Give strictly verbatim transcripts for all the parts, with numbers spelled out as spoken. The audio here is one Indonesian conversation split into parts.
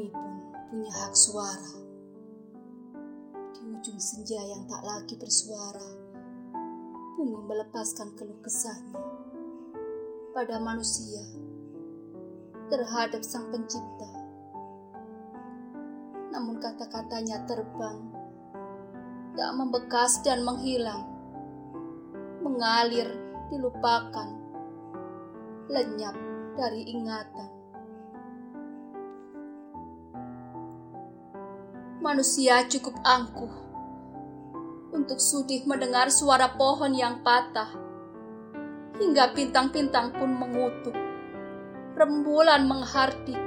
bumi pun punya hak suara. Di ujung senja yang tak lagi bersuara, bumi melepaskan keluh kesahnya pada manusia terhadap Sang Pencipta. Namun kata-katanya terbang, tak membekas dan menghilang, mengalir, dilupakan, lenyap dari ingatan. Manusia cukup angkuh untuk sudih mendengar suara pohon yang patah, hingga bintang-bintang pun mengutuk, rembulan menghardik.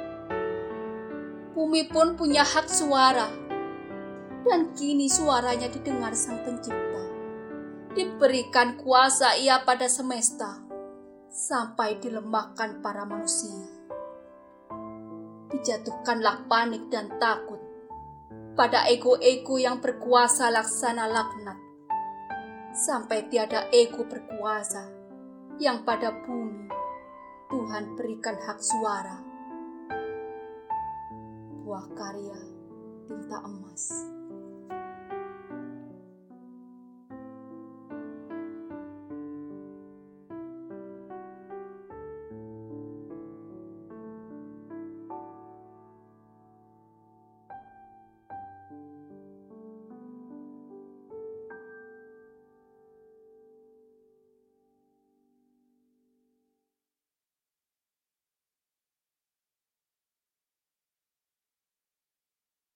Bumi pun punya hak suara, dan kini suaranya didengar Sang Pencipta. Diberikan kuasa Ia pada semesta, sampai dilemahkan para manusia. Dijatuhkanlah panik dan takut pada ego-ego yang berkuasa laksana laknat, sampai tiada ego berkuasa yang pada bumi Tuhan berikan hak suara. Buah karya Tinta Emas.